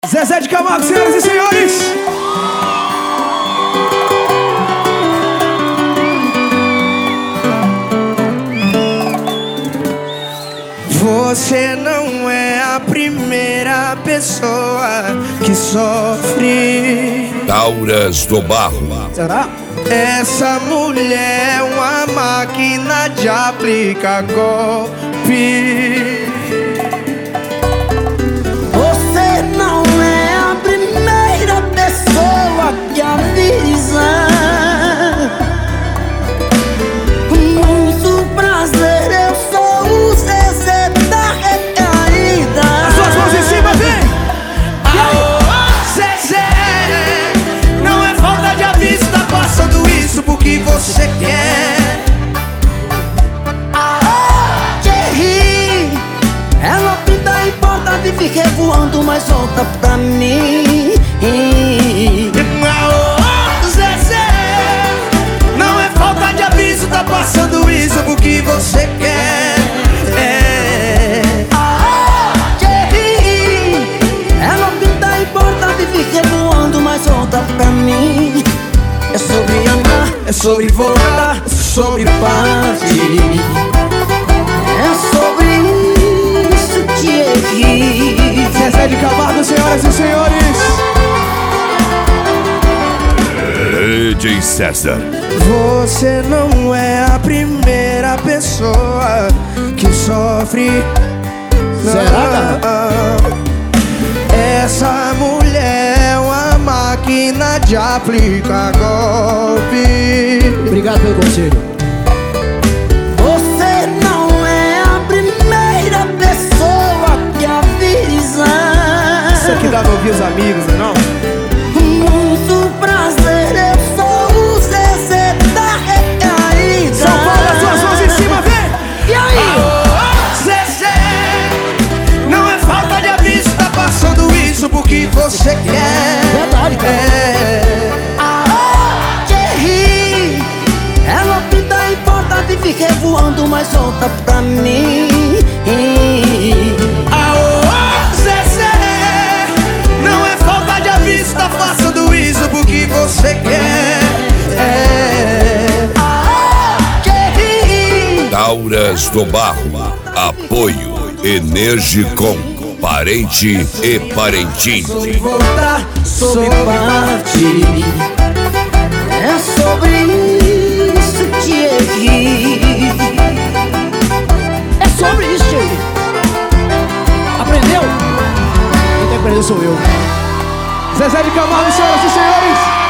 Zezé de Camargo, senhoras e senhores. Você não é a primeira pessoa que sofre. Tauras do Barro. Será? Essa mulher é uma máquina de aplicar golpe. Você não é a primeira pessoa que avisa. Muito prazer, eu sou o Zezé da recaída. As suas mãos em cima, vem! Aô, Zezé, não é falta de aviso, tá passando isso porque você quer. Aô, Thierry, ela pinta e porta e fica voando, mas volta pra mim. Aô, Zezé, não é falta de aviso, tá passando isso porque você quer. Aô, Thierry, ela pinta e porta e fica voando, mas volta pra mim. É sobre amar, É sobre voltar, sobre partir. é sobre isso, Thierry. Zezé de Camargo, senhoras e senhores. DJ César. Você não é a primeira pessoa que sofre. Será, Essa mulher é uma máquina de aplicar golpe. Obrigado pelo conselho. Você não é a primeira pessoa que avisa. Isso aqui dá pra ouvir os amigos, não? Muito prazer, eu sou o Zezé da recaída. São Paulo, as suas mãos em cima, vem! E aí? Aô, Zezé, não é falta de aviso, tá passando isso porque você quer. Verdade, cara. Aô, Thierry, ela pinta e porta e fica voando, mas volta pra mim. Aô, Zezé, não é falta de aviso, tá passando isso porque você quer. Aô, Thierry, Tauras do Barro. Apoio Energicom. Parente e parentinho. Sobre voltar, sobre partir. É sobre isso, Thierry. É sobre isso, Thierry. Aprendeu? Quem tem que aprender sou eu. Zezé de Camargo, senhoras e senhores.